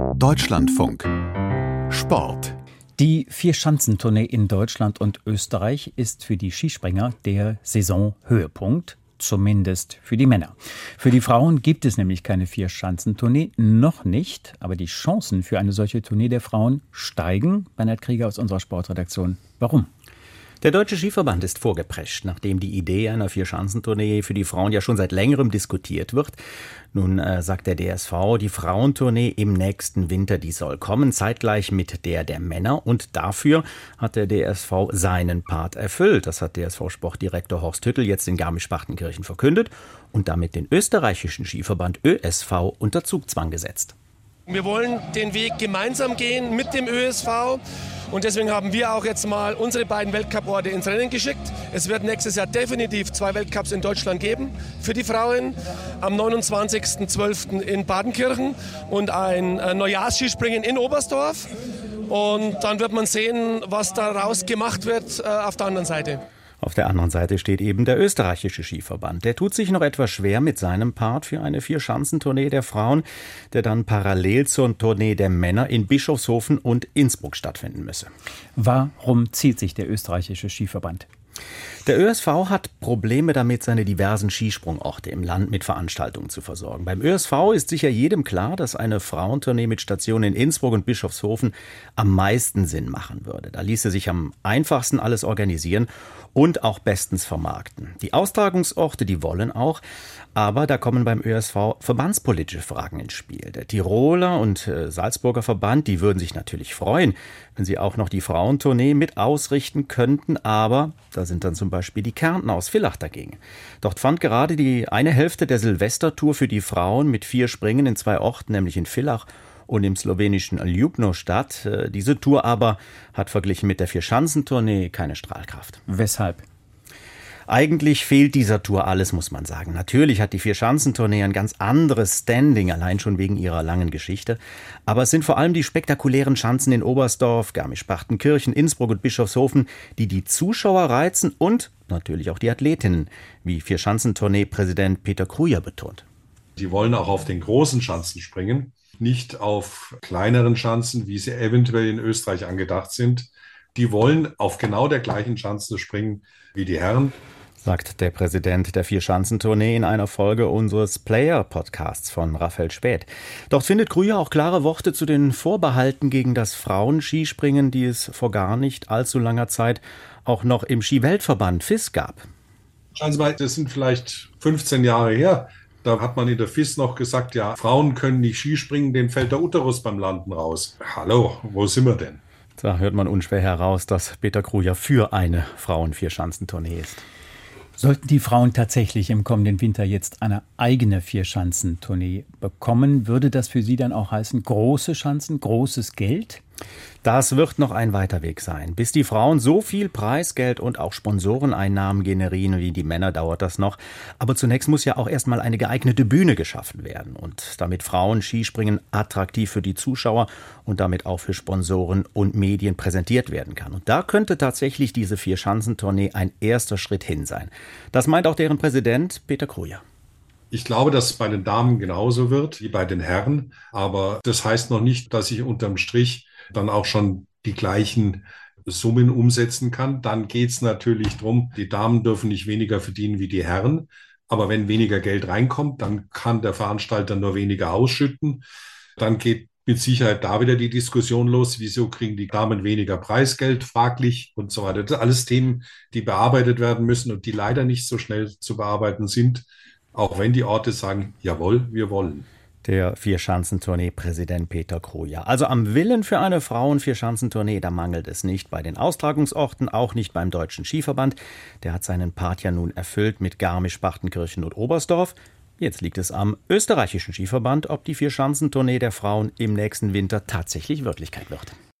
Deutschlandfunk Sport. Die Vierschanzentournee in Deutschland und Österreich ist für die Skispringer der Saisonhöhepunkt, zumindest für die Männer. Für die Frauen gibt es nämlich keine Vierschanzentournee, noch nicht, aber die Chancen für eine solche Tournee der Frauen steigen. Bernhard Krieger aus unserer Sportredaktion. Warum? Der Deutsche Skiverband ist vorgeprescht, nachdem die Idee einer Vierschanzentournee für die Frauen ja schon seit längerem diskutiert wird. Nun sagt der DSV, die Frauentournee im nächsten Winter, die soll kommen, zeitgleich mit der Männer. Und dafür hat der DSV seinen Part erfüllt. Das hat DSV-Sportdirektor Horst Hüttel jetzt in Garmisch-Partenkirchen verkündet und damit den österreichischen Skiverband ÖSV unter Zugzwang gesetzt. Wir wollen den Weg gemeinsam gehen mit dem ÖSV und deswegen haben wir auch jetzt mal unsere beiden Weltcuporte ins Rennen geschickt. Es wird nächstes Jahr definitiv 2 Weltcups in Deutschland geben für die Frauen. Am 29.12. in Partenkirchen und ein Neujahrsskispringen in Oberstdorf. Und dann wird man sehen, was daraus gemacht wird auf der anderen Seite. Auf der anderen Seite steht eben der österreichische Skiverband. Der tut sich noch etwas schwer mit seinem Part für eine Vierschanzentournee der Frauen, der dann parallel zur Tournee der Männer in Bischofshofen und Innsbruck stattfinden müsse. Warum zieht sich der österreichische Skiverband? Der ÖSV hat Probleme damit, seine diversen Skisprungorte im Land mit Veranstaltungen zu versorgen. Beim ÖSV ist sicher jedem klar, dass eine Frauentournee mit Stationen in Innsbruck und Bischofshofen am meisten Sinn machen würde. Da ließe sich am einfachsten alles organisieren und auch bestens vermarkten. Die Austragungsorte, die wollen auch, aber da kommen beim ÖSV verbandspolitische Fragen ins Spiel. Der Tiroler und Salzburger Verband, die würden sich natürlich freuen, wenn sie auch noch die Frauentournee mit ausrichten könnten, aber da sind dann zum Beispiel die Kärntner aus Villach dagegen. Dort fand gerade die eine Hälfte der Silvestertour für die Frauen mit 4 Springen in 2 Orten, nämlich in Villach und im slowenischen Ljubno statt. Diese Tour aber hat verglichen mit der Vierschanzentournee keine Strahlkraft. Weshalb? Eigentlich fehlt dieser Tour alles, muss man sagen. Natürlich hat die Vierschanzentournee ein ganz anderes Standing, allein schon wegen ihrer langen Geschichte. Aber es sind vor allem die spektakulären Schanzen in Oberstdorf, Garmisch-Partenkirchen, Innsbruck und Bischofshofen, die Zuschauer reizen und natürlich auch die Athletinnen, wie Vierschanzentournee-Präsident Peter Kruja betont. Die wollen auch auf den großen Schanzen springen, nicht auf kleineren Schanzen, wie sie eventuell in Österreich angedacht sind. Die wollen auf genau der gleichen Schanze springen wie die Herren, sagt der Präsident der Vierschanzentournee in einer Folge unseres Player-Podcasts von Raphael Späth. Dort findet Kruja auch klare Worte zu den Vorbehalten gegen das Frauenskispringen, die es vor gar nicht allzu langer Zeit auch noch im Skiweltverband FIS gab. Schauen Sie mal, das sind vielleicht 15 Jahre her. Da hat man in der FIS noch gesagt, ja, Frauen können nicht Skispringen, denen fällt der Uterus beim Landen raus. Hallo, wo sind wir denn? Da hört man unschwer heraus, dass Peter Kruja für eine Frauen-Vierschanzentournee ist. Sollten die Frauen tatsächlich im kommenden Winter jetzt eine eigene Vierschanzentournee bekommen, würde das für sie dann auch heißen, große Schanzen, großes Geld? Das wird noch ein weiter Weg sein. Bis die Frauen so viel Preisgeld und auch Sponsoreneinnahmen generieren wie die Männer, dauert das noch. Aber zunächst muss ja auch erstmal eine geeignete Bühne geschaffen werden. Und damit Frauen Skispringen attraktiv für die Zuschauer und damit auch für Sponsoren und Medien präsentiert werden kann. Und da könnte tatsächlich diese Vierschanzentournee ein erster Schritt hin sein. Das meint auch deren Präsident Peter Kruja. Ich glaube, dass es bei den Damen genauso wird wie bei den Herren. Aber das heißt noch nicht, dass ich unterm Strich dann auch schon die gleichen Summen umsetzen kann. Dann geht es natürlich darum, die Damen dürfen nicht weniger verdienen wie die Herren. Aber wenn weniger Geld reinkommt, dann kann der Veranstalter nur weniger ausschütten. Dann geht mit Sicherheit da wieder die Diskussion los, wieso kriegen die Damen weniger Preisgeld, fraglich und so weiter. Das sind alles Themen, die bearbeitet werden müssen und die leider nicht so schnell zu bearbeiten sind, auch wenn die Orte sagen, jawohl, wir wollen. Der Vierschanzentournee-Präsident Peter Kruja. Also am Willen für eine Frauen-Vierschanzentournee, da mangelt es nicht bei den Austragungsorten, auch nicht beim Deutschen Skiverband. Der hat seinen Part ja nun erfüllt mit Garmisch-Partenkirchen und Oberstdorf. Jetzt liegt es am österreichischen Skiverband, ob die Vierschanzentournee der Frauen im nächsten Winter tatsächlich Wirklichkeit wird.